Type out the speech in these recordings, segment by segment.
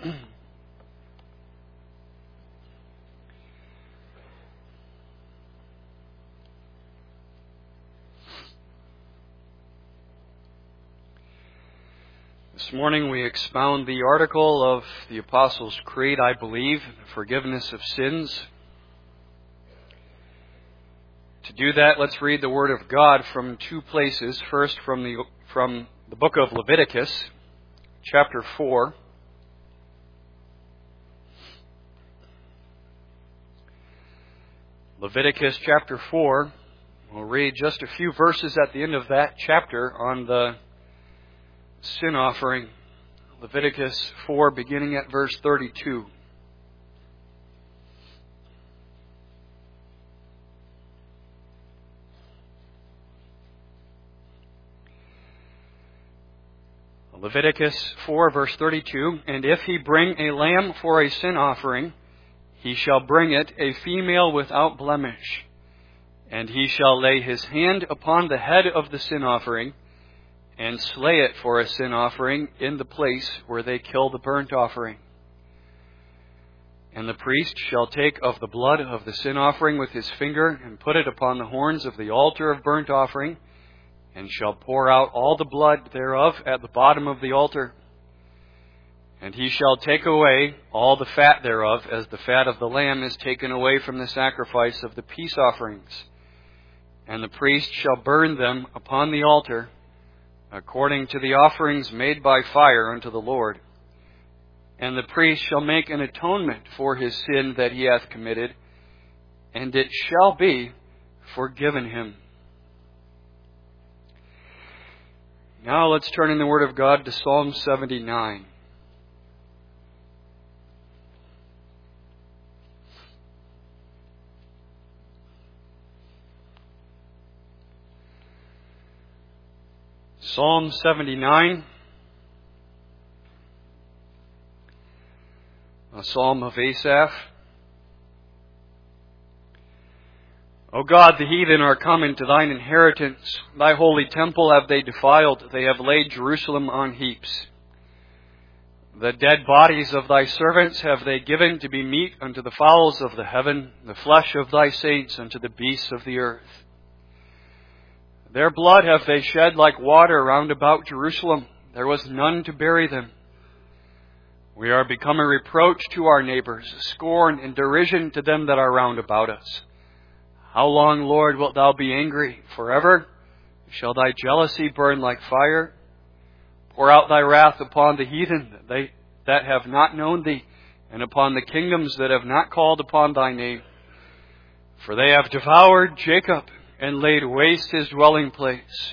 This morning we expound the article of the Apostles' Creed, I believe, forgiveness of sins. To do that, let's read the Word of God from two places. First, from the book of Leviticus, chapter 4. Leviticus chapter 4. We'll read just a few verses at the end of that chapter on the sin offering. Leviticus 4, beginning at verse 32. Leviticus 4, verse 32, "And if he bring a lamb for a sin offering, he shall bring it a female without blemish. And he shall lay his hand upon the head of the sin offering, and slay it for a sin offering in the place where they kill the burnt offering. And the priest shall take of the blood of the sin offering with his finger, and put it upon the horns of the altar of burnt offering, and shall pour out all the blood thereof at the bottom of the altar. And he shall take away all the fat thereof, as the fat of the lamb is taken away from the sacrifice of the peace offerings. And the priest shall burn them upon the altar, according to the offerings made by fire unto the Lord. And the priest shall make an atonement for his sin that he hath committed, and it shall be forgiven him." Now let's turn in the Word of God to Psalm 79. Psalm 79, a psalm of Asaph. O God, the heathen are come into thine inheritance. Thy holy temple have they defiled. They have laid Jerusalem on heaps. The dead bodies of thy servants have they given to be meat unto the fowls of the heaven, the flesh of thy saints unto the beasts of the earth. Their blood have they shed like water round about Jerusalem. There was none to bury them. We are become a reproach to our neighbors, a scorn and derision to them that are round about us. How long, Lord, wilt thou be angry? Forever? Shall thy jealousy burn like fire? Pour out thy wrath upon the heathen that have not known thee, and upon the kingdoms that have not called upon thy name. For they have devoured Jacob, and laid waste his dwelling place.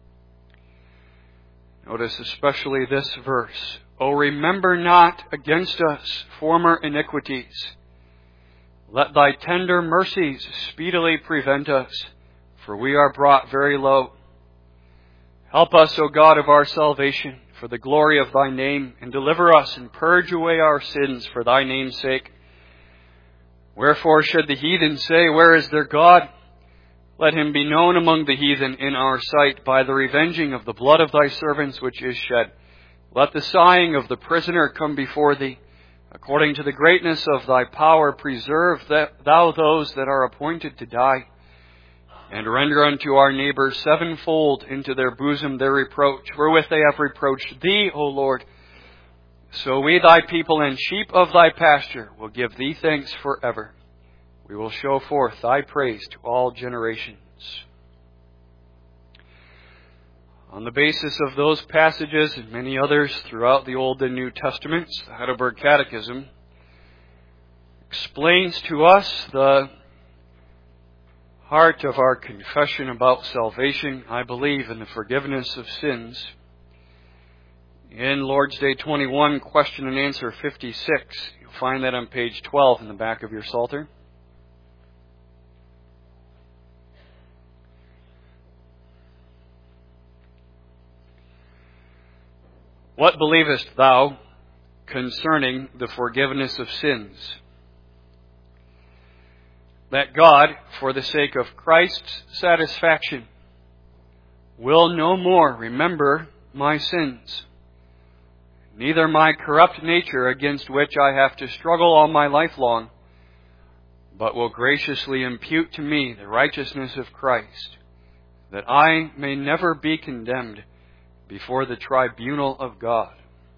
Notice especially this verse. O remember not against us former iniquities. Let thy tender mercies speedily prevent us, for we are brought very low. Help us, O God of our salvation, for the glory of thy name, and deliver us and purge away our sins for thy name's sake. Wherefore should the heathen say, Where is their God? Let him be known among the heathen in our sight by the revenging of the blood of thy servants which is shed. Let the sighing of the prisoner come before thee. According to the greatness of thy power, preserve thou those that are appointed to die. And render unto our neighbors sevenfold into their bosom their reproach, wherewith they have reproached thee, O Lord. So we, thy people and sheep of thy pasture, will give thee thanks forever. We will show forth thy praise to all generations. On the basis of those passages and many others throughout the Old and New Testaments, the Heidelberg Catechism explains to us the heart of our confession about salvation. I believe in the forgiveness of sins. In Lord's Day 21, question and answer 56, you'll find that on page 12 in the back of your Psalter. What believest thou concerning the forgiveness of sins? That God, for the sake of Christ's satisfaction, will no more remember my sins, neither my corrupt nature against which I have to struggle all my life long, but will graciously impute to me the righteousness of Christ, that I may never be condemned before the tribunal of God.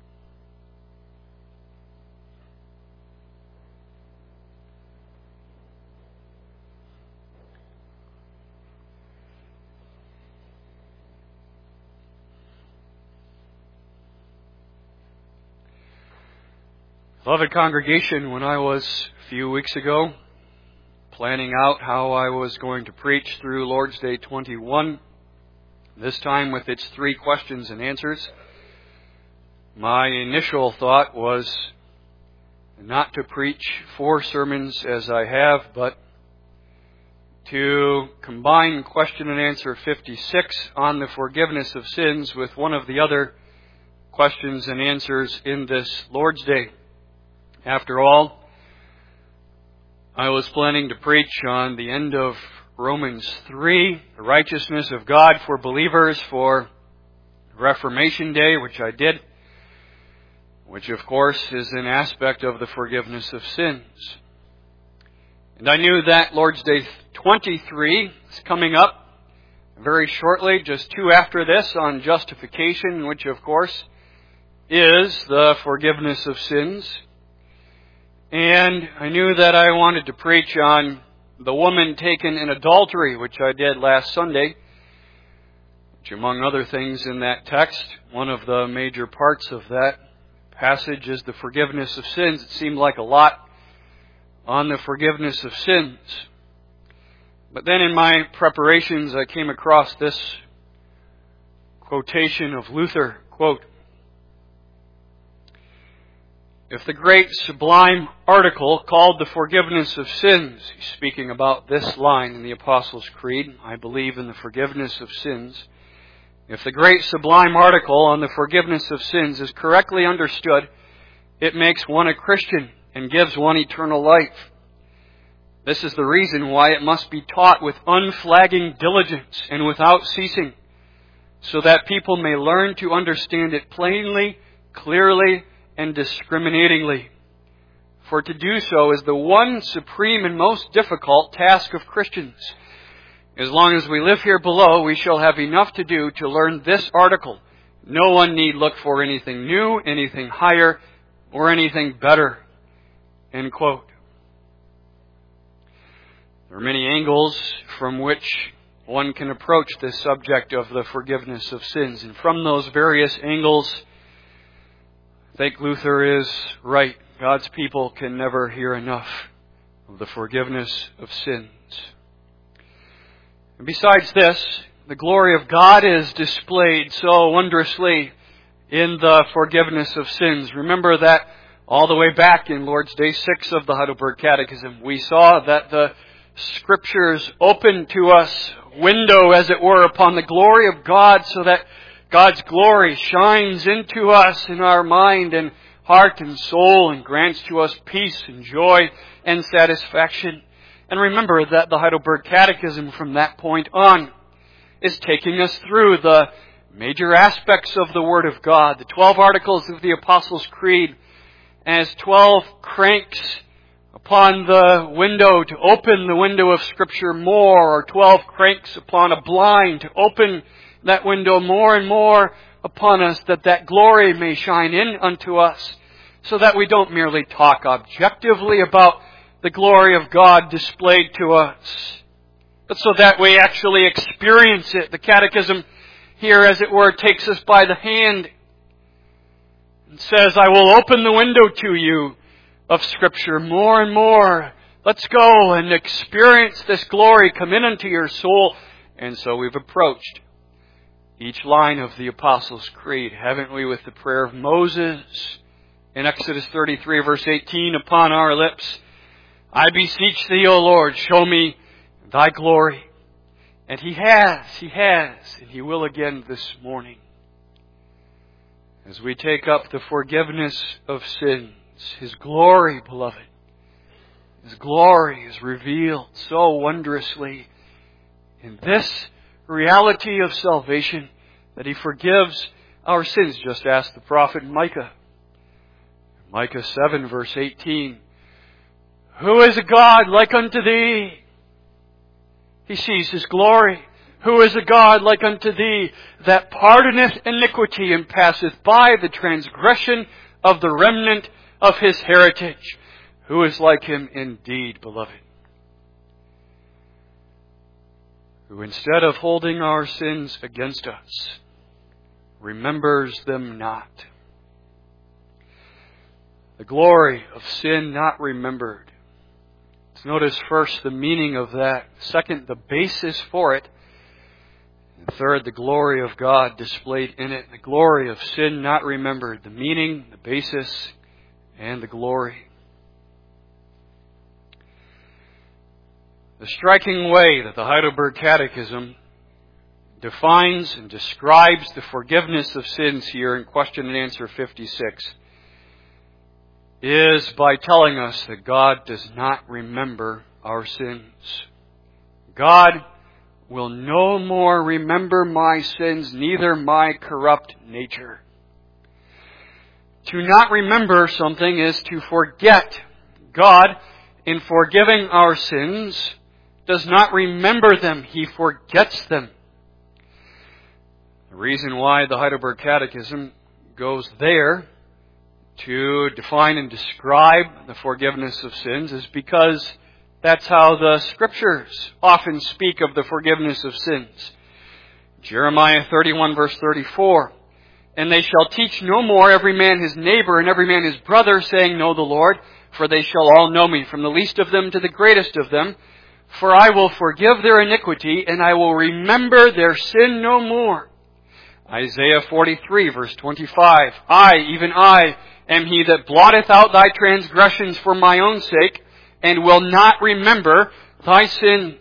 Beloved congregation, when I was a few weeks ago planning out how I was going to preach through Lord's Day 21, this time with its 3 questions and answers, my initial thought was not to preach 4 sermons as I have, but to combine question and answer 56 on the forgiveness of sins with one of the other questions and answers in this Lord's Day. After all, I was planning to preach on the end of Romans 3, the righteousness of God for believers for Reformation Day, which I did, which of course is an aspect of the forgiveness of sins. And I knew that Lord's Day 23 is coming up very shortly, just 2 after this, on justification, which of course is the forgiveness of sins. And I knew that I wanted to preach on the woman taken in adultery, which I did last Sunday, which among other things in that text, one of the major parts of that passage is the forgiveness of sins. It seemed like a lot on the forgiveness of sins. But then in my preparations, I came across this quotation of Luther, quote, "If the great sublime article called the forgiveness of sins," he's speaking about this line in the Apostles' Creed, I believe in the forgiveness of sins. If the great sublime article on the forgiveness of sins is correctly understood, it makes one a Christian and gives one eternal life. This is the reason why it must be taught with unflagging diligence and without ceasing, so that people may learn to understand it plainly, clearly, and discriminatingly. For to do so is the one supreme and most difficult task of Christians. As long as we live here below, we shall have enough to do to learn this article. No one need look for anything new, anything higher, or anything better. End quote. There are many angles from which one can approach this subject of the forgiveness of sins. And from those various angles, I think Luther is right. God's people can never hear enough of the forgiveness of sins. And besides this, the glory of God is displayed so wondrously in the forgiveness of sins. Remember that all the way back in Lord's Day 6 of the Heidelberg Catechism, we saw that the Scriptures open to us window, as it were, upon the glory of God, so that God's glory shines into us in our mind and heart and soul and grants to us peace and joy and satisfaction. And remember that the Heidelberg Catechism from that point on is taking us through the major aspects of the Word of God, the 12 articles of the Apostles' Creed, as 12 cranks upon the window to open the window of Scripture more, or 12 cranks upon a blind to open that window more and more upon us, that glory may shine in unto us, so that we don't merely talk objectively about the glory of God displayed to us, but so that we actually experience it. The Catechism here, as it were, takes us by the hand and says, I will open the window to you of Scripture more and more. Let's go and experience this glory come in unto your soul. And so we've approached each line of the Apostles' Creed, haven't we, with the prayer of Moses in Exodus 33, verse 18, upon our lips. I beseech thee, O Lord, show me thy glory. And He has, and He will again this morning. As we take up the forgiveness of sins, His glory, beloved, His glory is revealed so wondrously in this reality of salvation, that He forgives our sins. Just ask the prophet Micah Micah 7 verse 18. Who is a God like unto thee? He sees His glory. Who is a God like unto thee, that pardoneth iniquity and passeth by the transgression of the remnant of His heritage? Who is like Him indeed, beloved? Who instead of holding our sins against us, remembers them not. The glory of sin not remembered. Let's notice first the meaning of that. Second, the basis for it. And third, the glory of God displayed in it. The glory of sin not remembered. The meaning, the basis, and the glory. The striking way that the Heidelberg Catechism defines and describes the forgiveness of sins here in question and answer 56 is by telling us that God does not remember our sins. God will no more remember my sins, neither my corrupt nature. To not remember something is to forget. God, in forgiving our sins, does not remember them. He forgets them. The reason why the Heidelberg Catechism goes there to define and describe the forgiveness of sins is because that's how the Scriptures often speak of the forgiveness of sins. Jeremiah 31 verse 34. And they shall teach no more every man his neighbor and every man his brother, saying, Know the Lord, for they shall all know me, from the least of them to the greatest of them. For I will forgive their iniquity, and I will remember their sin no more. Isaiah 43 verse 25. I, even I, am He that blotteth out thy transgressions for my own sake, and will not remember thy sins.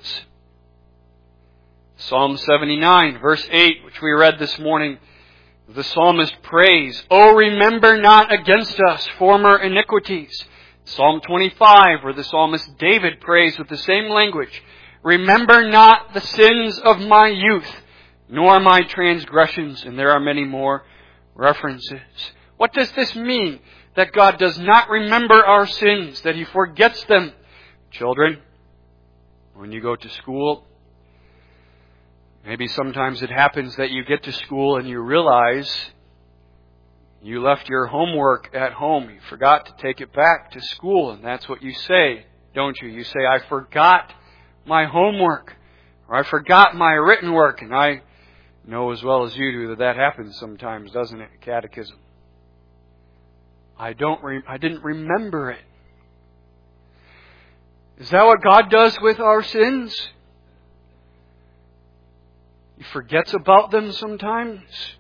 Psalm 79 verse 8, which we read this morning, the psalmist prays, O remember not against us former iniquities. Psalm 25, where the psalmist David prays with the same language, Remember not the sins of my youth, nor my transgressions. And there are many more references. What does this mean? That God does not remember our sins, that He forgets them. Children, when you go to school, maybe sometimes it happens that you get to school and you realize you left your homework at home. You forgot to take it back to school. And that's what you say, don't you? You say, I forgot my homework. Or I forgot my written work. And I know as well as you do that happens sometimes, doesn't it? Catechism. I didn't remember it. Is that what God does with our sins? He forgets about them sometimes.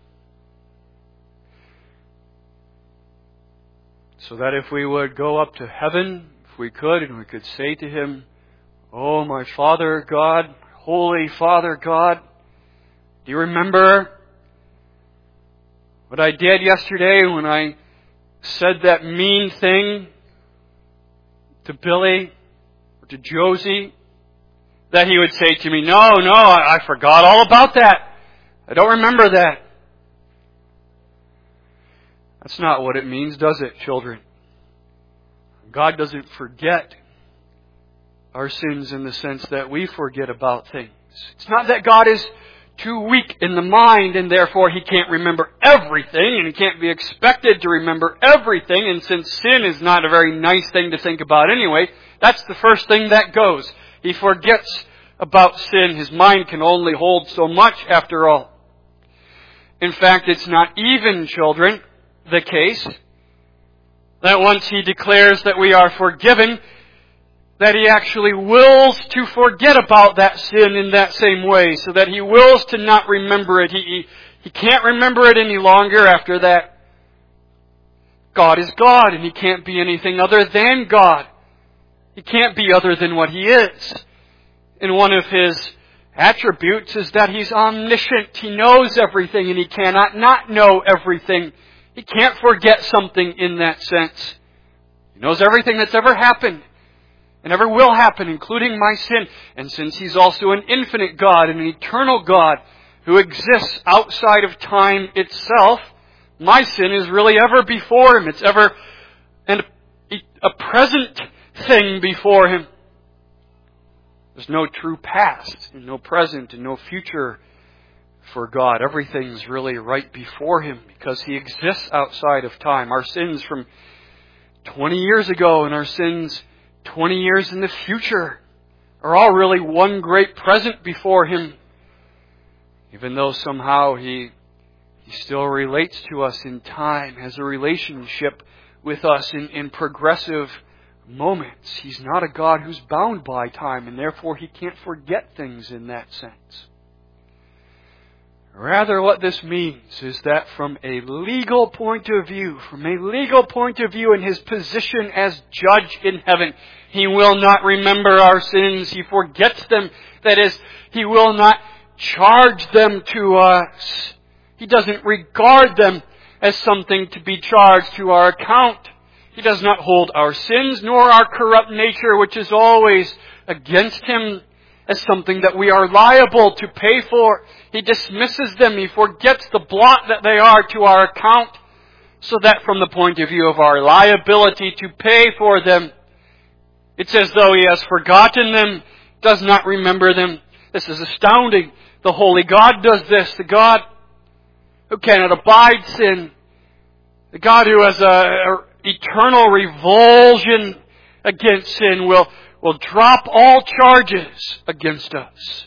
So that if we would go up to heaven, if we could, and we could say to Him, Oh, my Father God, Holy Father God, do you remember what I did yesterday when I said that mean thing to Billy or to Josie? That He would say to me, No, I forgot all about that. I don't remember that. That's not what it means, does it, children? God doesn't forget our sins in the sense that we forget about things. It's not that God is too weak in the mind and therefore He can't remember everything and He can't be expected to remember everything. And since sin is not a very nice thing to think about anyway, that's the first thing that goes. He forgets about sin. His mind can only hold so much after all. In fact, it's not even, children, the case that once He declares that we are forgiven, that He actually wills to forget about that sin in that same way, so that He wills to not remember it. He can't remember it any longer after that. God is God, and He can't be anything other than God. He can't be other than what He is. And one of His attributes is that He's omniscient. He knows everything, and He cannot not know everything. He can't forget something in that sense. He knows everything that's ever happened and ever will happen, including my sin. And since He's also an infinite God and an eternal God who exists outside of time itself, my sin is really ever before Him. It's ever and a present thing before Him. There's no true past, and no present, and no future for God. Everything's really right before Him because He exists outside of time. Our sins from 20 years ago and our sins 20 years in the future are all really one great present before Him. Even though somehow He still relates to us in time, has a relationship with us in progressive moments. He's not a God who's bound by time, and therefore He can't forget things in that sense. Rather, what this means is that from a legal point of view, in His position as judge in heaven, He will not remember our sins. He forgets them. That is, He will not charge them to us. He doesn't regard them as something to be charged to our account. He does not hold our sins nor our corrupt nature, which is always against Him, as something that we are liable to pay for. He dismisses them. He forgets the blot that they are to our account, so that from the point of view of our liability to pay for them, it's as though He has forgotten them, does not remember them. This is astounding. The holy God does this. The God who cannot abide sin. The God who has an eternal revulsion against sin will drop all charges against us.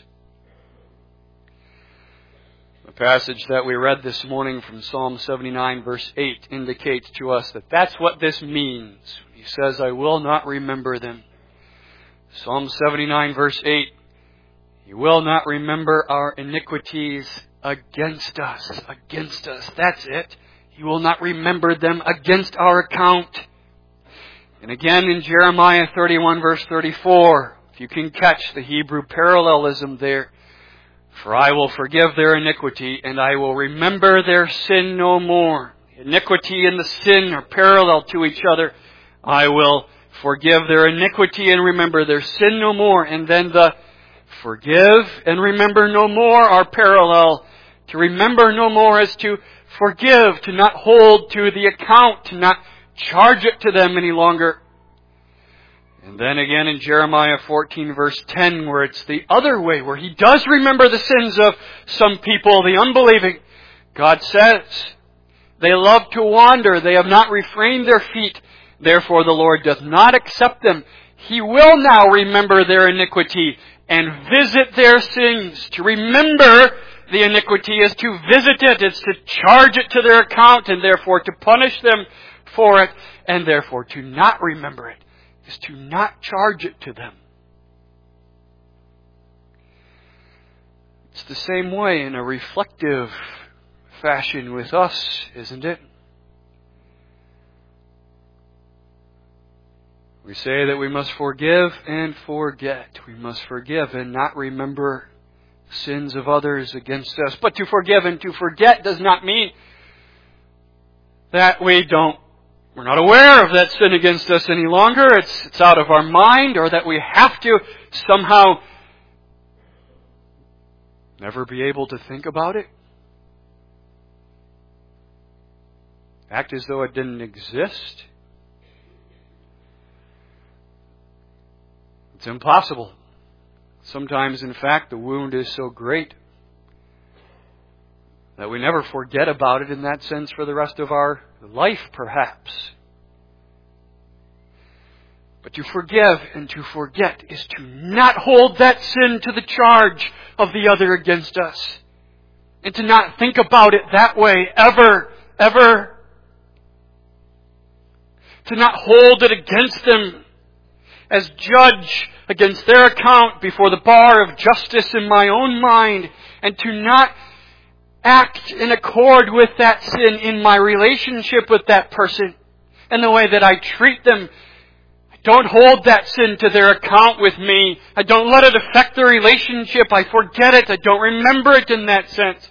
The passage that we read this morning from Psalm 79 verse 8 indicates to us that that's what this means. He says, I will not remember them. Psalm 79 verse 8, He will not remember our iniquities against us. Against us. That's it. He will not remember them against our account. And again in Jeremiah 31 verse 34, if you can catch the Hebrew parallelism there, for I will forgive their iniquity and I will remember their sin no more. Iniquity and the sin are parallel to each other. I will forgive their iniquity and remember their sin no more. And then the forgive and remember no more are parallel. To remember no more is to forgive, to not hold to the account, to not charge it to them any longer. And then again in Jeremiah 14 verse 10, where it's the other way, where He does remember the sins of some people, the unbelieving. God says, they love to wander, they have not refrained their feet, therefore the Lord doth not accept them. He will now remember their iniquity and visit their sins. To remember the iniquity is to visit it, it's to charge it to their account, and therefore to punish them for it, and therefore to not remember it is to not charge it to them. It's the same way in a reflective fashion with us, isn't it? We say that we must forgive and forget. We must forgive and not remember sins of others against us. But to forgive and to forget does not mean that we're not aware of that sin against us any longer. It's out of our mind, or that we have to somehow never be able to think about it. Act as though it didn't exist. It's impossible. Sometimes, in fact, the wound is so great that we never forget about it in that sense for the rest of our life, perhaps. But to forgive and to forget is to not hold that sin to the charge of the other against us. And to not think about it that way ever. To not hold it against them as judge against their account before the bar of justice in my own mind, and to not act in accord with that sin in my relationship with that person and the way that I treat them. I don't hold that sin to their account with me. I don't let it affect the relationship. I forget it. I don't remember it in that sense.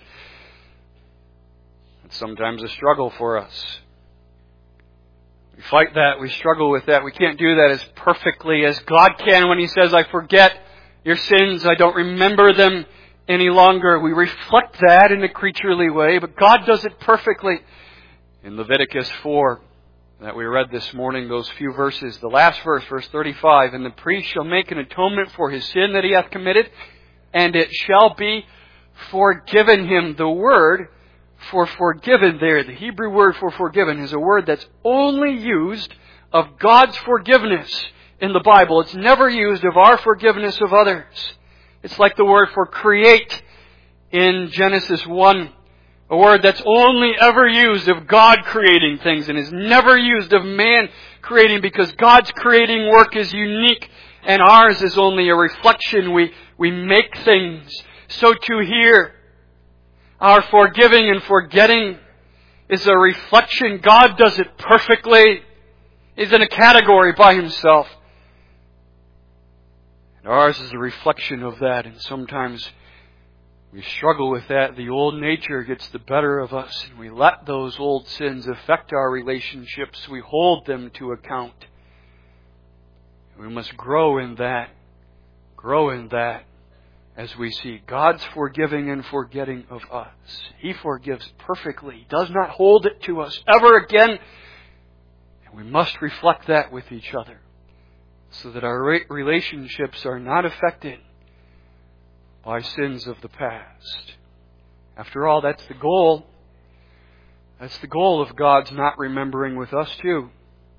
It's sometimes a struggle for us. We fight that. We struggle with that. We can't do that as perfectly as God can when He says, I forget your sins. I don't remember them any longer. We reflect that in a creaturely way, but God does it perfectly. In Leviticus 4, that we read this morning, those few verses. The last verse, verse 35, "And the priest shall make an atonement for his sin that he hath committed, and it shall be forgiven him." The word for forgiven there, the Hebrew word for forgiven, is a word that's only used of God's forgiveness in the Bible. It's never used of our forgiveness of others. It's like the word for create in Genesis 1. A word that's only ever used of God creating things and is never used of man creating, because God's creating work is unique and ours is only a reflection. We make things. So too here, our forgiving and forgetting is a reflection. God does it perfectly. He's in a category by Himself. And ours is a reflection of that, and sometimes we struggle with that. The old nature gets the better of us, and we let those old sins affect our relationships. We hold them to account. We must grow in that as we see God's forgiving and forgetting of us. He forgives perfectly. He does not hold it to us ever again. And we must reflect that with each other, so that our relationships are not affected by sins of the past. After all, that's the goal. That's the goal of God's not remembering with us too.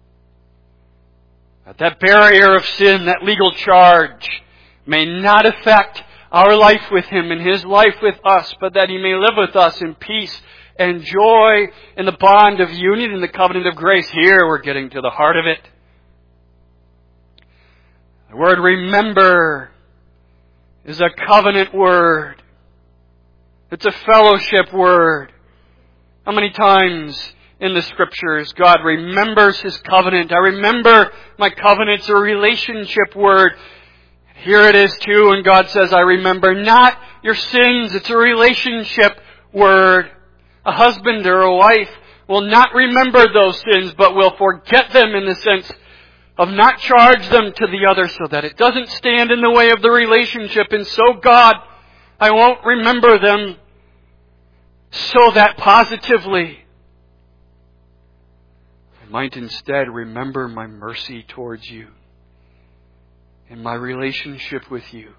That barrier of sin, that legal charge, may not affect our life with Him and His life with us, but that He may live with us in peace and joy in the bond of union in the covenant of grace. Here we're getting to the heart of it. The word remember is a covenant word. It's a fellowship word. How many times in the Scriptures God remembers His covenant? I remember my covenant's a relationship word. Here it is too, and God says, I remember not your sins. It's a relationship word. A husband or a wife will not remember those sins, but will forget them in the sense of not charge them to the other, so that it doesn't stand in the way of the relationship. And so God, I won't remember them, so that positively I might instead remember my mercy towards you and my relationship with you.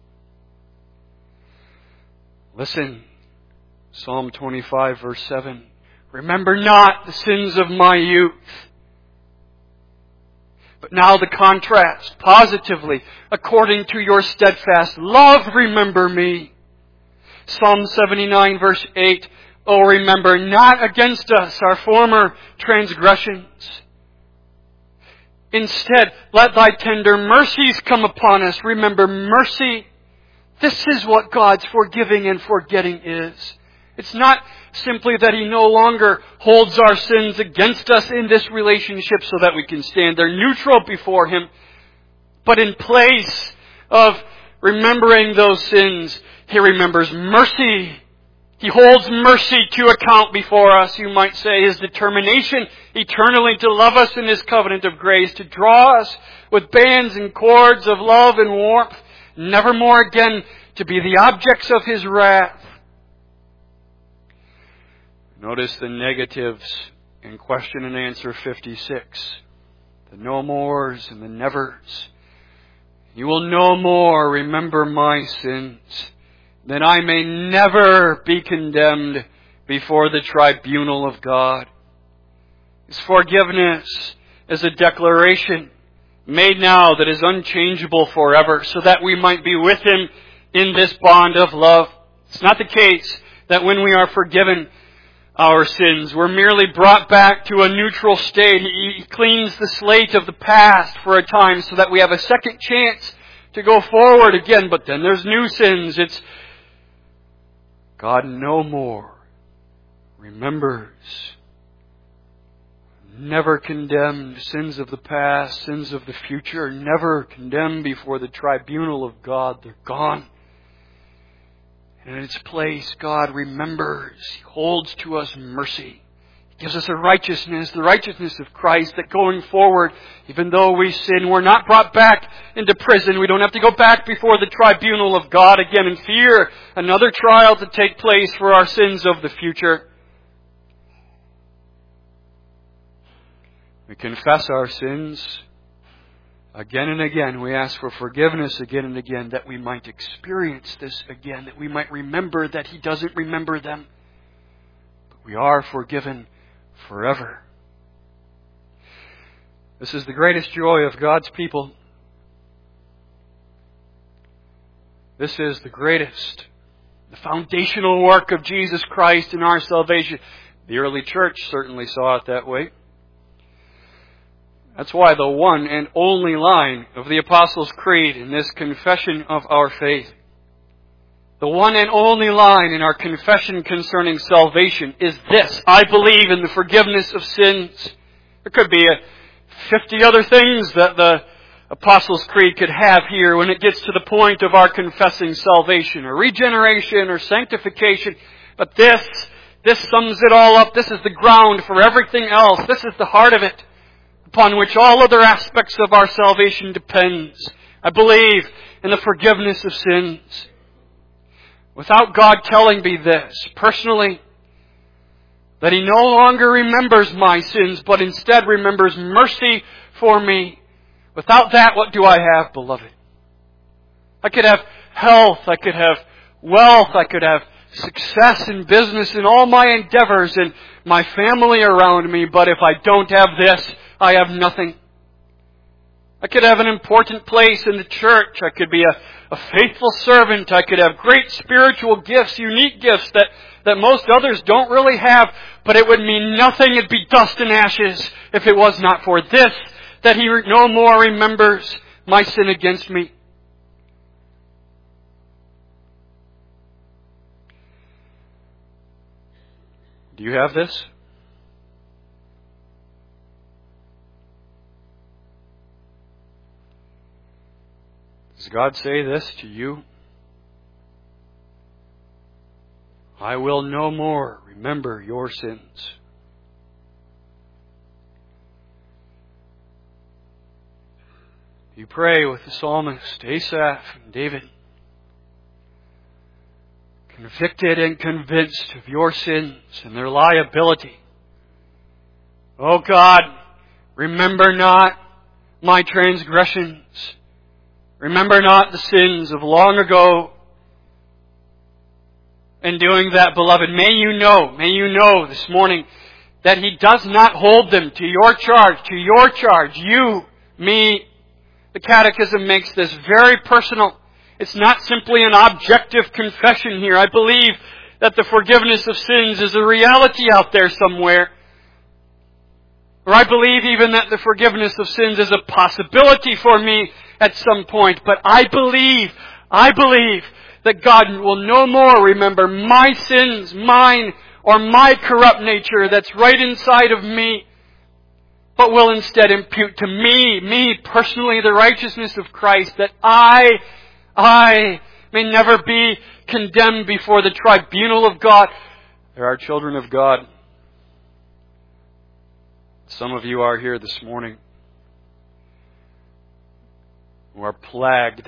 Listen, Psalm 25 verse 7. Remember not the sins of my youth. But now the contrast, positively, according to your steadfast love, remember me. Psalm 79 verse 8. Oh, remember not against us our former transgressions. Instead, let thy tender mercies come upon us. Remember mercy. This is what God's forgiving and forgetting is. It's not simply that He no longer holds our sins against us in this relationship so that we can stand there neutral before Him. But in place of remembering those sins, He remembers mercy. He holds mercy to account before us, you might say. His determination eternally to love us in His covenant of grace, to draw us with bands and cords of love and warmth, never more again to be the objects of His wrath. Notice the negatives in question and answer 56. The no mores and the nevers. You will no more remember my sins, that I may never be condemned before the tribunal of God. His forgiveness is a declaration made now that is unchangeable forever, so that we might be with Him in this bond of love. It's not the case that when we are forgiven our sins, we're merely brought back to a neutral state. He cleans the slate of the past for a time so that we have a second chance to go forward again. But then there's new sins. It's God no more remembers. Never condemned. Sins of the past, sins of the future, never condemned before the tribunal of God. They're gone. And in its place, God remembers. He holds to us mercy. He gives us a righteousness, the righteousness of Christ, that going forward, even though we sin, we're not brought back into prison. We don't have to go back before the tribunal of God again and fear another trial to take place for our sins of the future. We confess our sins again and again. We ask for forgiveness again and again, that we might experience this again, that we might remember that He doesn't remember them. But we are forgiven forever. This is the greatest joy of God's people. This is the greatest, the foundational work of Jesus Christ in our salvation. The early church certainly saw it that way. That's why the one and only line of the Apostles' Creed in this confession of our faith, the one and only line in our confession concerning salvation is this: I believe in the forgiveness of sins. There could be 50 other things that the Apostles' Creed could have here when it gets to the point of our confessing salvation or regeneration or sanctification. But this sums it all up. This is the ground for everything else. This is the heart of it, upon which all other aspects of our salvation depends. I believe in the forgiveness of sins. Without God telling me this personally, that He no longer remembers my sins, but instead remembers mercy for me. Without that, what do I have, beloved? I could have health, I could have wealth, I could have success in business in all my endeavors and my family around me, but if I don't have this, I have nothing. I could have an important place in the church. I could be a faithful servant. I could have great spiritual gifts, unique gifts that most others don't really have, but it would mean nothing. It'd be dust and ashes if it was not for this, that He no more remembers my sin against me. Do you have this? Does God say this to you? I will no more remember your sins. You pray with the psalmist Asaph and David, convicted and convinced of your sins and their liability. O God, remember not my transgressions. Remember not the sins of long ago. In doing that, beloved, may you know this morning that He does not hold them to your charge, you, me. The Catechism makes this very personal. It's not simply an objective confession here. I believe that the forgiveness of sins is a reality out there somewhere. Or I believe even that the forgiveness of sins is a possibility for me at some point. But I believe that God will no more remember my sins, mine, or my corrupt nature that's right inside of me, but will instead impute to me personally, the righteousness of Christ, that I may never be condemned before the tribunal of God. There are children of God. Some of you are here this morning who are plagued.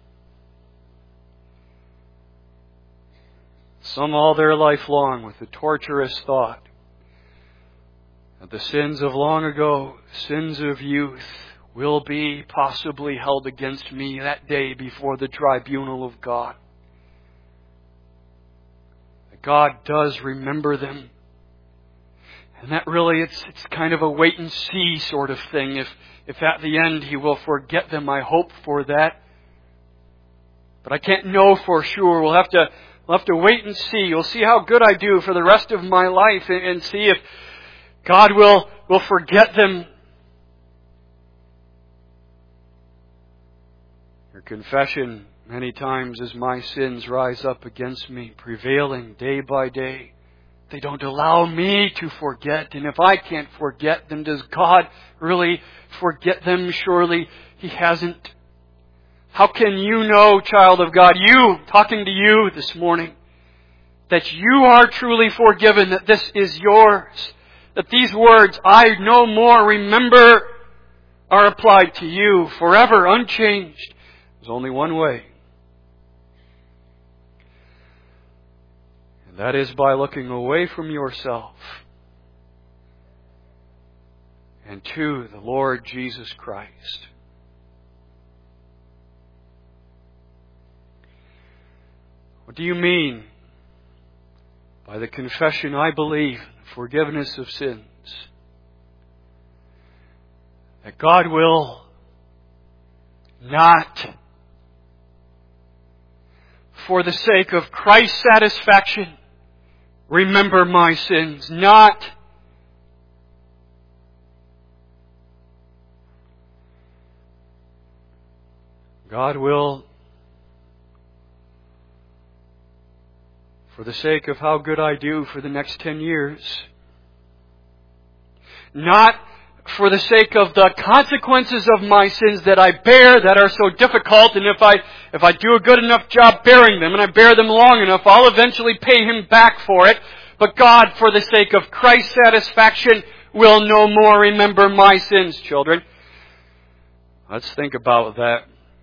Some all their life long with the torturous thought that the sins of long ago, sins of youth, will be possibly held against me that day before the tribunal of God. That God does remember them. And that really, it's kind of a wait and see sort of thing. If at the end He will forget them, I hope for that. But I can't know for sure. We'll have to wait and see. We'll see how good I do for the rest of my life and see if God will forget them. Your confession many times as my sins rise up against me, prevailing day by day. They don't allow me to forget. And if I can't forget them, does God really forget them? Surely He hasn't. How can you know, child of God, you, talking to you this morning, that you are truly forgiven, that this is yours, that these words, I no more remember, are applied to you forever, unchanged? There's only one way. And that is by looking away from yourself and to the Lord Jesus Christ. What do you mean by the confession, I believe, forgiveness of sins? That God will not, for the sake of Christ's satisfaction, remember my sins. Not God will, for the sake of how good I do for the next 10 years. Not for the sake of the consequences of my sins that I bear that are so difficult, and if I do a good enough job bearing them and I bear them long enough, I'll eventually pay Him back for it. But God, for the sake of Christ's satisfaction, will no more remember my sins, children. Let's think about that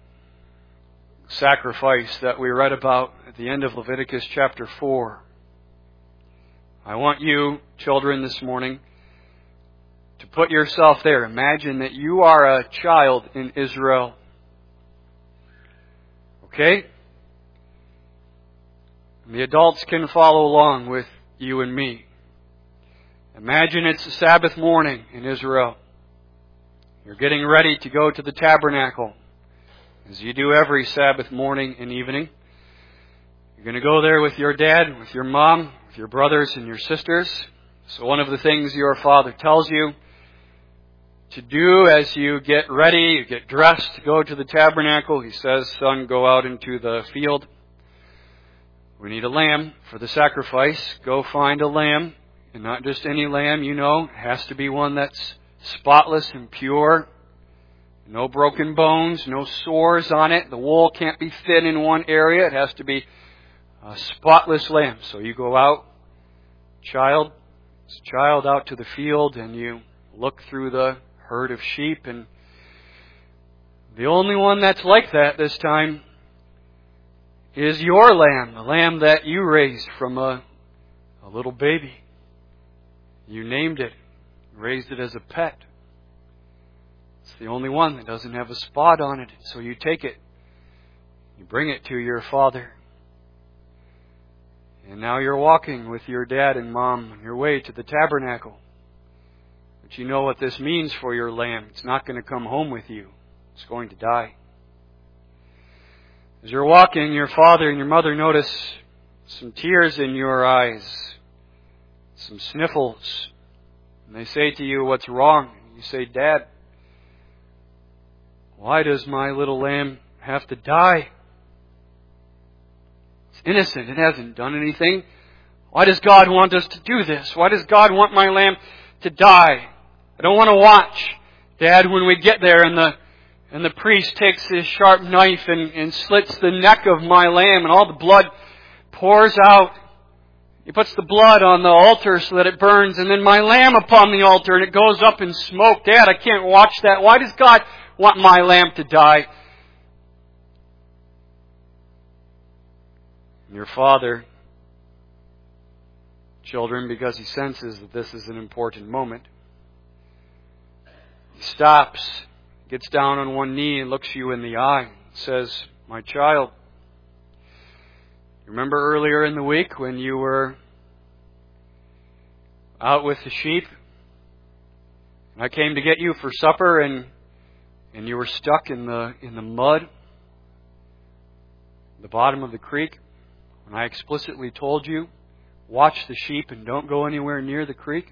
sacrifice that we read about at the end of Leviticus chapter 4. I want you, children, this morning to put yourself there. Imagine that you are a child in Israel. Okay? The adults can follow along with you and me. Imagine it's a Sabbath morning in Israel. You're getting ready to go to the tabernacle, as you do every Sabbath morning and evening. You're going to go there with your dad, with your mom, with your brothers and your sisters. So one of the things your father tells you to do as you get ready, you get dressed to go to the tabernacle, he says, son, go out into the field. We need a lamb for the sacrifice. Go find a lamb, and not just any lamb, you know. It has to be one that's spotless and pure. No broken bones, no sores on it. The wool can't be thin in one area. It has to be a spotless lamb. So you go out, child out to the field, and you look through the herd of sheep, and the only one that's like that this time is your lamb, the lamb that you raised from a little baby. You named it, raised it as a pet. It's the only one that doesn't have a spot on it. So you take it, you bring it to your father, and now you're walking with your dad and mom on your way to the tabernacle. But you know what this means for your lamb. It's not going to come home with you. It's going to die. As you're walking, your father and your mother notice some tears in your eyes, some sniffles. And they say to you, what's wrong? And you say, Dad, why does my little lamb have to die? It's innocent. It hasn't done anything. Why does God want us to do this? Why does God want my lamb to die? I don't want to watch, Dad, when we get there and the priest takes his sharp knife and slits the neck of my lamb and all the blood pours out. He puts the blood on the altar so that it burns, and then my lamb upon the altar and it goes up in smoke. Dad, I can't watch that. Why does God want my lamb to die? And your father, children, because he senses that this is an important moment, he stops, gets down on one knee and looks you in the eye and says, my child, you remember earlier in the week when you were out with the sheep? And I came to get you for supper and you were stuck in the mud, the bottom of the creek. When I explicitly told you, watch the sheep and don't go anywhere near the creek.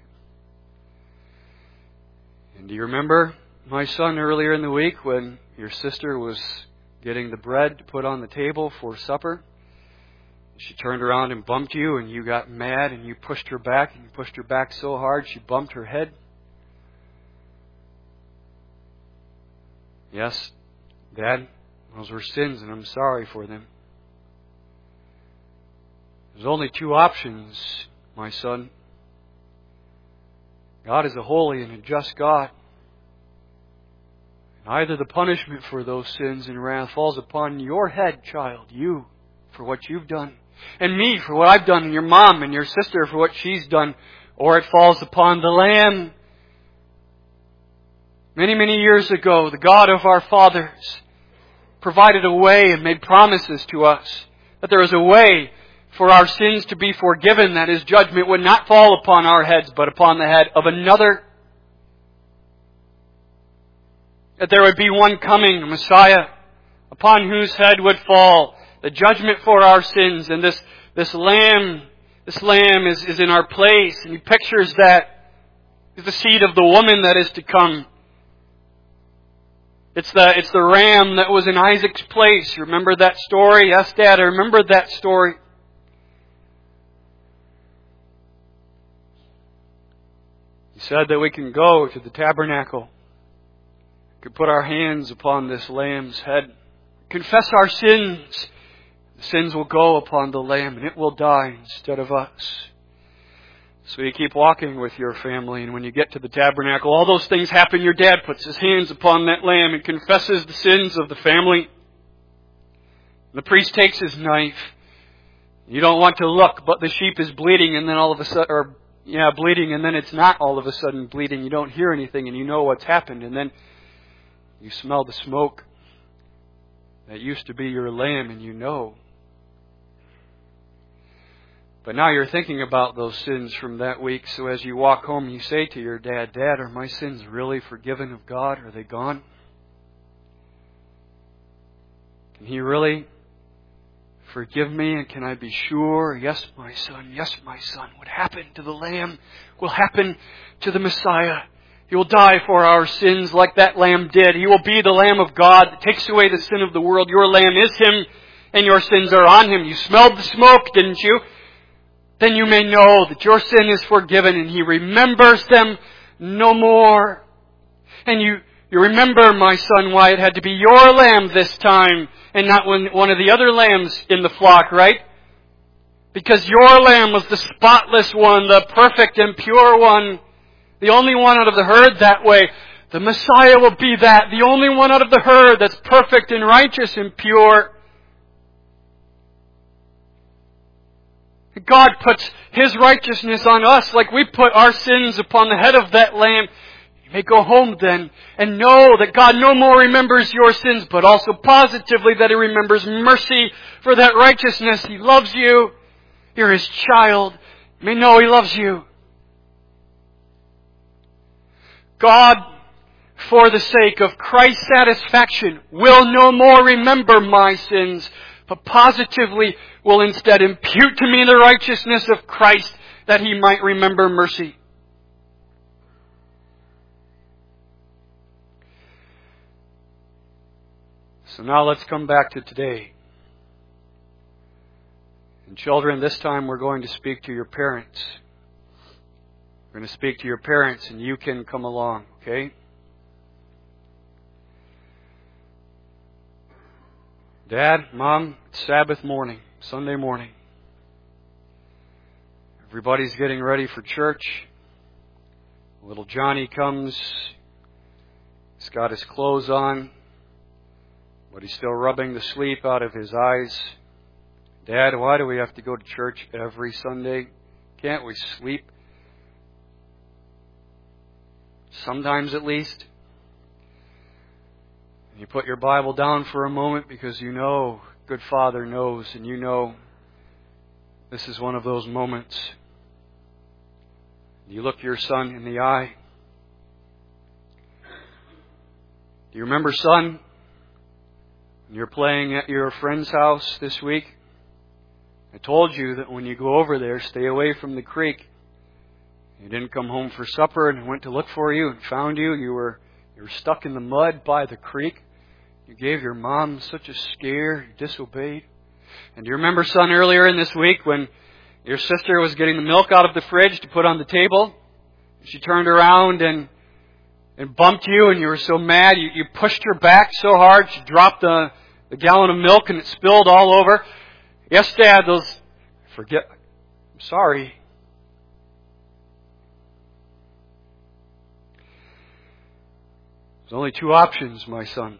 And do you remember, my son, earlier in the week when your sister was getting the bread to put on the table for supper? She turned around and bumped you, and you got mad, and you pushed her back, and you pushed her back so hard she bumped her head. Yes, Dad, those were sins, and I'm sorry for them. There's only two options, my son. God is a holy and a just God. And either the punishment for those sins and wrath falls upon your head, child, you, for what you've done, and me for what I've done, and your mom and your sister for what she's done, or it falls upon the lamb Many, many years ago, the God of our fathers provided a way and made promises to us that there is a way for our sins to be forgiven, that His judgment would not fall upon our heads, but upon the head of another. That there would be one coming, a Messiah, upon whose head would fall the judgment for our sins. And this lamb is in our place. And He pictures that as the seed of the woman that is to come. It's the ram that was in Isaac's place. You remember that story? Yes, Dad, I remember that story. He said that we can go to the tabernacle. We can put our hands upon this lamb's head. Confess our sins. The sins will go upon the lamb and it will die instead of us. So you keep walking with your family, and when you get to the tabernacle, all those things happen. Your dad puts his hands upon that lamb and confesses the sins of the family. The priest takes his knife. You don't want to look, but the sheep is bleeding, and then all of a sudden, bleeding, and then it's not all of a sudden bleeding. You don't hear anything, and you know what's happened, and then you smell the smoke. That used to be your lamb, and you know. But now you're thinking about those sins from that week, so as you walk home, you say to your dad, Dad, are my sins really forgiven of God? Are they gone? Can He really forgive me? And can I be sure? Yes, my son. What happened to the Lamb will happen to the Messiah. He will die for our sins like that Lamb did. He will be the Lamb of God that takes away the sin of the world. Your Lamb is Him, and your sins are on Him. You smelled the smoke, didn't you? Then you may know that your sin is forgiven, and He remembers them no more. And you remember, my son, why it had to be your lamb this time and not one of the other lambs in the flock, right? Because your lamb was the spotless one, the perfect and pure one, the only one out of the herd that way. The Messiah will be that, the only one out of the herd that's perfect and righteous and pure. God puts His righteousness on us like we put our sins upon the head of that lamb. You may go home then and know that God no more remembers your sins, but also positively that He remembers mercy for that righteousness. He loves you. You're His child. You may know He loves you. God, for the sake of Christ's satisfaction, will no more remember my sins, but positively will instead impute to me the righteousness of Christ, that He might remember mercy. So now let's come back to today. And children, this time we're going to speak to your parents. We're going to speak to your parents, and you can come along, okay? Dad, Mom, it's Sabbath morning, Sunday morning. Everybody's getting ready for church. Little Johnny comes. He's got his clothes on, but he's still rubbing the sleep out of his eyes. Dad, why do we have to go to church every Sunday? Can't we sleep? Sometimes at least. You put your Bible down for a moment because you know, good Father knows, and you know this is one of those moments. You look your son in the eye. Do you remember, son, when you're playing at your friend's house this week? I told you that when you go over there, stay away from the creek. You didn't come home for supper, and I went to look for you and found you. You were stuck in the mud by the creek. You gave your mom such a scare. You disobeyed. And do you remember, son, earlier in this week when your sister was getting the milk out of the fridge to put on the table? She turned around and bumped you, and you were so mad. You pushed her back so hard, she dropped the gallon of milk, and it spilled all over. Yes, Dad, I'm sorry. There's only two options, my son.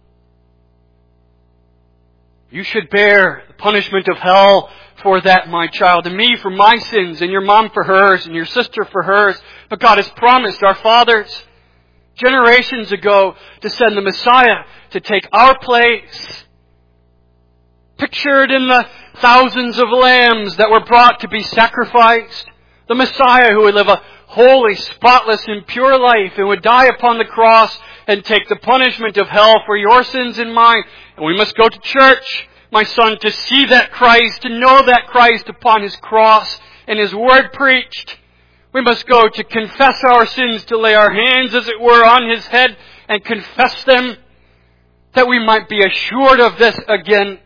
You should bear the punishment of hell for that, my child, and me for my sins, and your mom for hers, and your sister for hers. But God has promised our fathers generations ago to send the Messiah to take our place. Pictured in the thousands of lambs that were brought to be sacrificed. The Messiah who would live a holy, spotless, and pure life and would die upon the cross and take the punishment of hell for your sins and mine. And we must go to church, my son, to see that Christ, to know that Christ upon His cross and His word preached. We must go to confess our sins, to lay our hands, as it were, on His head and confess them, that we might be assured of this again.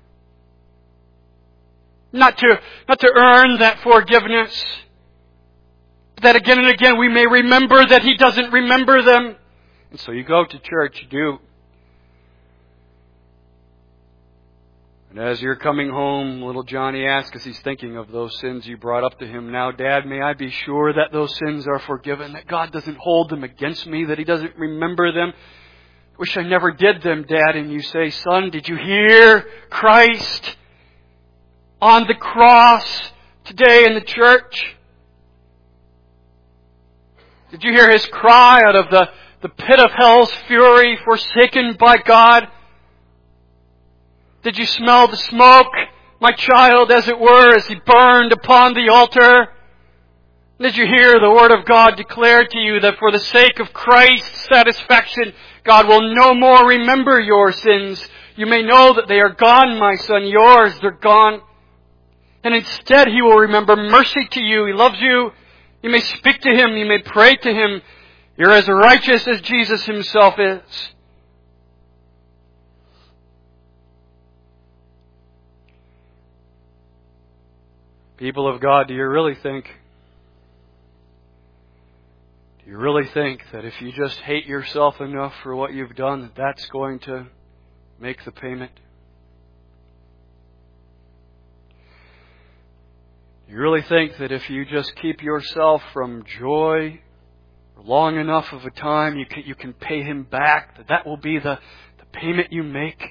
Not to earn that forgiveness, but that again and again we may remember that He doesn't remember them. And so you go to church, you do. And as you're coming home, little Johnny asks, as he's thinking of those sins you brought up to him, now, Dad, may I be sure that those sins are forgiven, that God doesn't hold them against me, that He doesn't remember them? Wish I never did them, Dad. And you say, son, did you hear Christ on the cross today in the church? Did you hear His cry out of the pit of hell's fury, forsaken by God? Did you smell the smoke, my child, as it were, as He burned upon the altar? Did you hear the Word of God declare to you that for the sake of Christ's satisfaction, God will no more remember your sins? You may know that they are gone, my son, yours, they're gone. And instead He will remember mercy to you. He loves you. You may speak to Him. You may pray to Him. You're as righteous as Jesus Himself is. People of God, do you really think that if you just hate yourself enough for what you've done, that that's going to make the payment? Do you really think that if you just keep yourself from joy for long enough of a time, you can pay Him back, that will be the payment you make?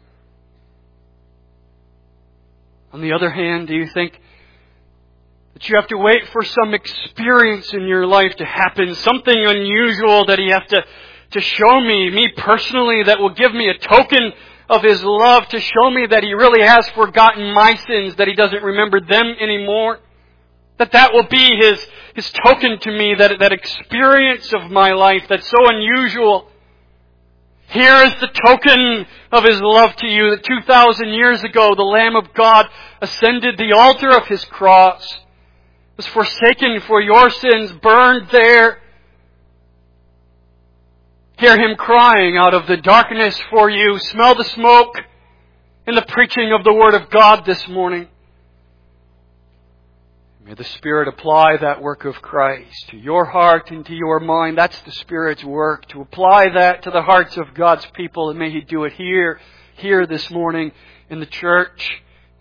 On the other hand, do you think that you have to wait for some experience in your life to happen, something unusual that He has to show me personally, that will give me a token of His love, to show me that He really has forgotten my sins, that He doesn't remember them anymore? That will be His token to me, that experience of my life that's so unusual. Here is the token of His love to you, that 2,000 years ago the Lamb of God ascended the altar of His cross, was forsaken for your sins, burned there. Hear Him crying out of the darkness for you. Smell the smoke in the preaching of the Word of God this morning. May the Spirit apply that work of Christ to your heart and to your mind. That's the Spirit's work, to apply that to the hearts of God's people. And may He do it here this morning in the church.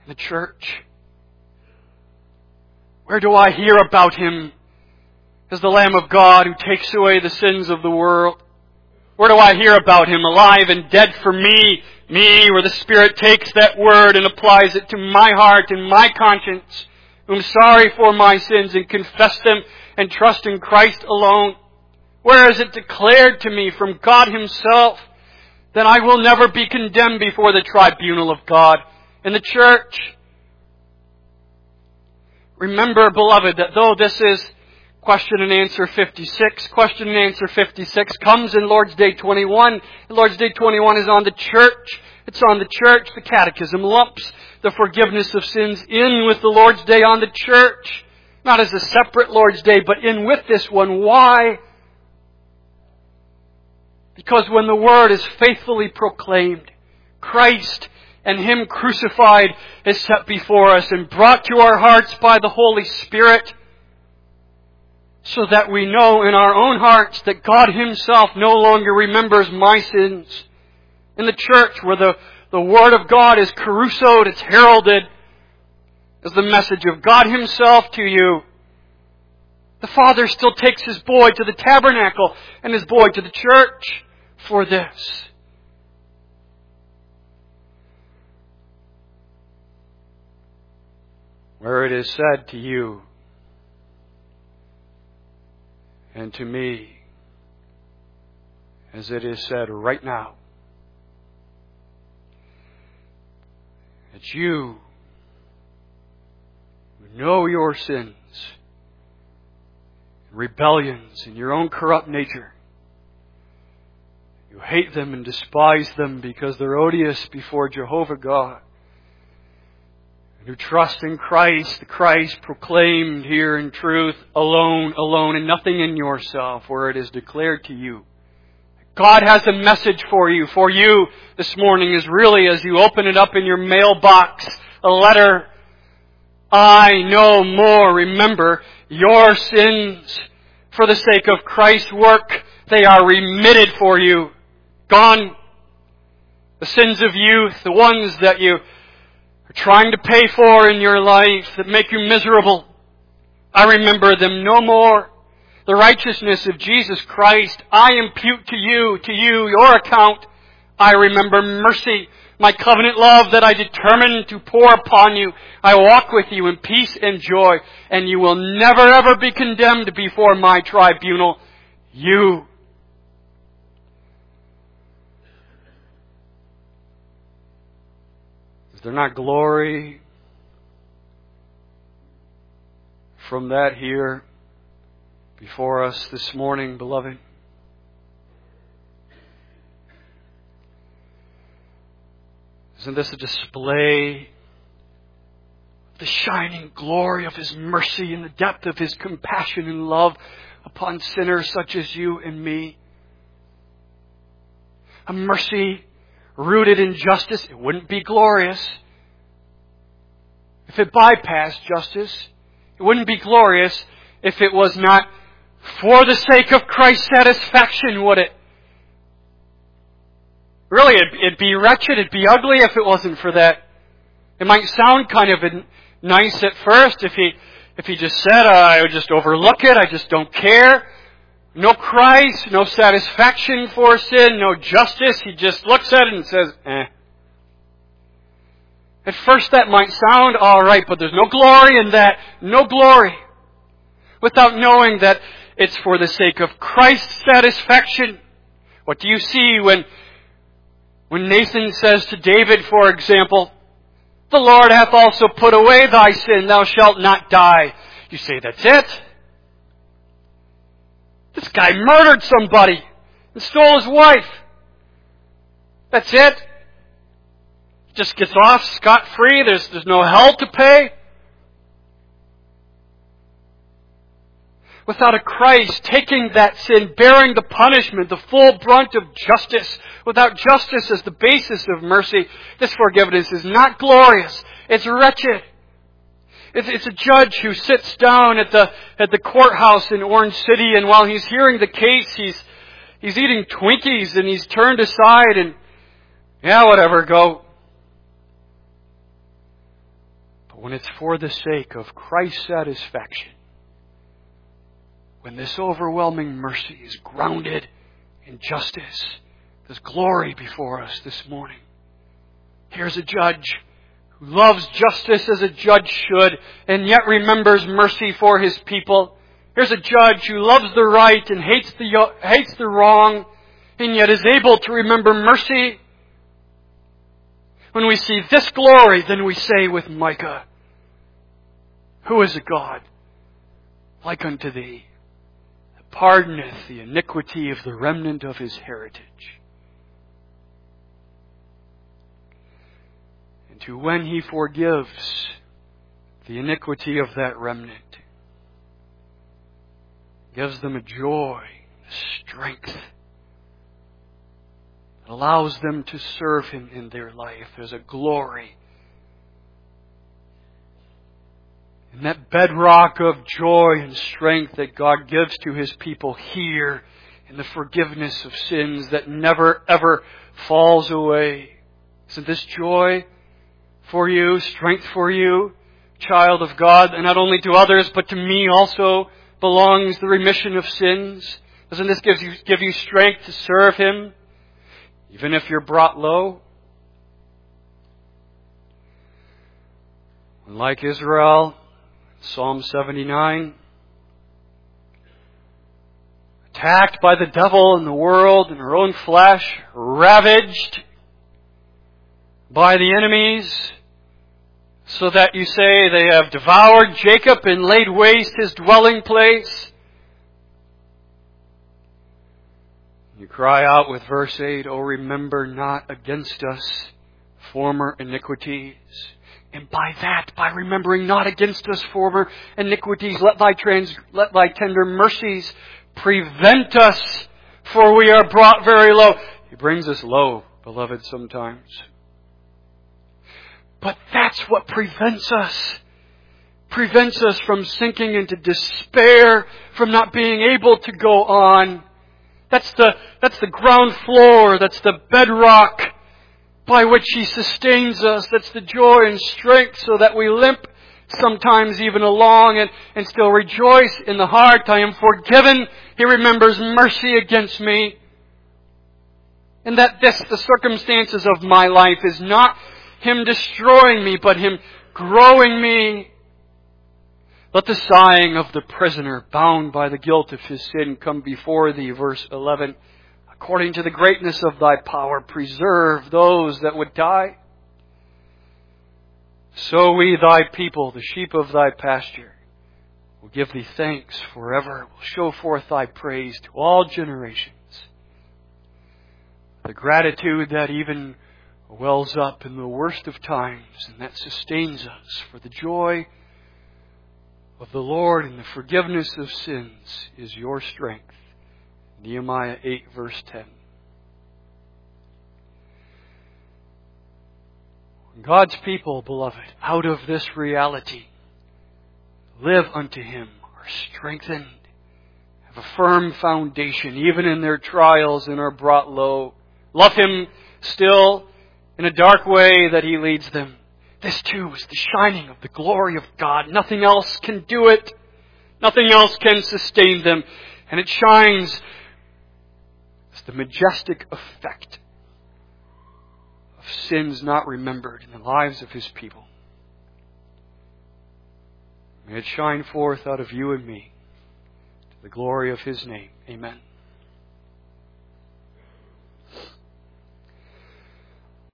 Where do I hear about Him as the Lamb of God who takes away the sins of the world? Where do I hear about Him alive and dead for me, where the Spirit takes that word and applies it to my heart and my conscience, whom sorry for my sins and confess them and trust in Christ alone? Where is it declared to me from God Himself that I will never be condemned before the tribunal of God in the church? Remember, beloved, that though this is question and answer 56, question and answer 56 comes in Lord's Day 21. And Lord's Day 21 is on the church. It's on the church. The Catechism lumps the forgiveness of sins in with the Lord's Day on the church. Not as a separate Lord's Day, but in with this one. Why? Because when the Word is faithfully proclaimed, Christ and Him crucified is set before us and brought to our hearts by the Holy Spirit, so that we know in our own hearts that God Himself no longer remembers my sins. In the church, where the Word of God is carusoed, it's heralded as the message of God Himself to you. The Father still takes His boy to the tabernacle and His boy to the church for this. Where it is said to you and to me as it is said right now, that you who know your sins, rebellions, and your own corrupt nature, you hate them and despise them because they're odious before Jehovah God. And who trust in Christ, the Christ proclaimed here in truth, alone, and nothing in yourself, where it is declared to you. God has a message for you. For you this morning is really, as you open it up in your mailbox, a letter. I no more remember your sins. For the sake of Christ's work, they are remitted for you. Gone. The sins of youth, the ones that you are trying to pay for in your life, that make you miserable, I remember them no more. The righteousness of Jesus Christ, I impute to you, your account. I remember mercy, my covenant love that I determined to pour upon you. I walk with you in peace and joy, and you will never ever be condemned before my tribunal. You. Is there not glory from that here before us this morning, beloved? Isn't this a display of the shining glory of His mercy and the depth of His compassion and love upon sinners such as you and me? A mercy rooted in justice. It wouldn't be glorious if it bypassed justice. It wouldn't be glorious if it was not for the sake of Christ's satisfaction, would it? Really, it'd be wretched, it'd be ugly if it wasn't for that. It might sound kind of nice at first if he just said, I would just overlook it, I just don't care. No Christ, no satisfaction for sin, no justice. He just looks at it and says, eh. At first that might sound all right, but there's no glory in that. No glory. Without knowing that it's for the sake of Christ's satisfaction. What do you see when Nathan says to David, for example, the Lord hath also put away thy sin, thou shalt not die. You say, that's it? This guy murdered somebody and stole his wife. That's it? Just gets off scot-free. There's no hell to pay. Without a Christ taking that sin, bearing the punishment, the full brunt of justice, without justice as the basis of mercy, this forgiveness is not glorious. It's wretched. It's a judge who sits down at the courthouse in Orange City, and while he's hearing the case, he's eating Twinkies and he's turned aside and, yeah, whatever, go. But when it's for the sake of Christ's satisfaction, when this overwhelming mercy is grounded in justice, there's glory before us this morning. Here's a judge who loves justice as a judge should, and yet remembers mercy for his people. Here's a judge who loves the right and hates the wrong, and yet is able to remember mercy. When we see this glory, then we say with Micah, who is a God like unto thee, that pardoneth the iniquity of the remnant of his heritage? To when He forgives the iniquity of that remnant, gives them a joy, a strength that allows them to serve Him in their life. There's a glory. And that bedrock of joy and strength that God gives to His people here in the forgiveness of sins that never ever falls away. Isn't this joy for you, strength for you, child of God? And not only to others, but to me also belongs the remission of sins. Doesn't this give you strength to serve Him, even if you're brought low? And like Israel, Psalm 79, a attacked by the devil and the world and our own flesh, ravaged by the enemies, so that you say they have devoured Jacob and laid waste his dwelling place. You cry out with verse 8, "O remember not against us former iniquities." And by that, by remembering not against us former iniquities, let thy tender mercies prevent us, for we are brought very low. He brings us low, beloved, sometimes. But that's what prevents us. Prevents us from sinking into despair, from not being able to go on. That's the ground floor, that's the bedrock by which He sustains us. That's the joy and strength so that we limp sometimes even along and still rejoice in the heart. I am forgiven. He remembers mercy against me. And that the circumstances of my life is not Him destroying me, but Him growing me. Let the sighing of the prisoner bound by the guilt of his sin come before Thee. Verse 11. According to the greatness of Thy power, preserve those that would die. So we, Thy people, the sheep of Thy pasture, will give Thee thanks forever. Will show forth Thy praise to all generations. The gratitude that even wells up in the worst of times and that sustains us for the joy of the Lord and the forgiveness of sins is Your strength. Nehemiah 8, verse 10. God's people, beloved, out of this reality, live unto Him, are strengthened, have a firm foundation, even in their trials and are brought low. Love Him still in a dark way that He leads them. This too is the shining of the glory of God. Nothing else can do it. Nothing else can sustain them. And it shines as the majestic effect of sins not remembered in the lives of His people. May it shine forth out of you and me to the glory of His name. Amen.